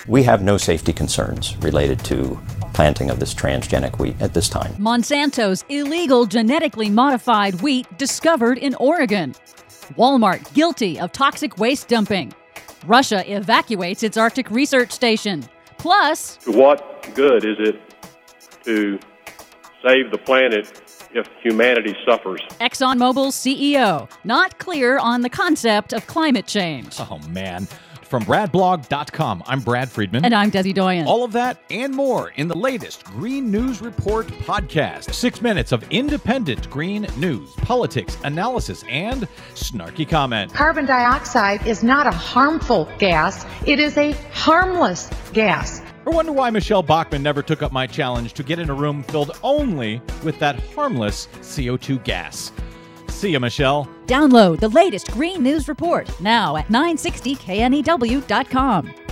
We have no safety concerns related to planting of this transgenic wheat at this time. Monsanto's illegal genetically modified wheat discovered in Oregon. Walmart guilty of toxic waste dumping. Russia evacuates its Arctic research station. Plus, to what good is it to save the planet if humanity suffers? ExxonMobil's CEO not clear on the concept of climate change. Oh, man. From BradBlog.com, I'm Brad Friedman. And I'm Desi Doyen. All of that and more in the latest Green News Report podcast. 6 minutes of independent green news, politics, analysis, and snarky comment. Carbon dioxide is not a harmful gas. It is a harmless gas. I wonder why Michelle Bachmann never took up my challenge to get in a room filled only with that harmless CO2 gas. See ya, Michelle. Download the latest Green News Report now at 960knew.com.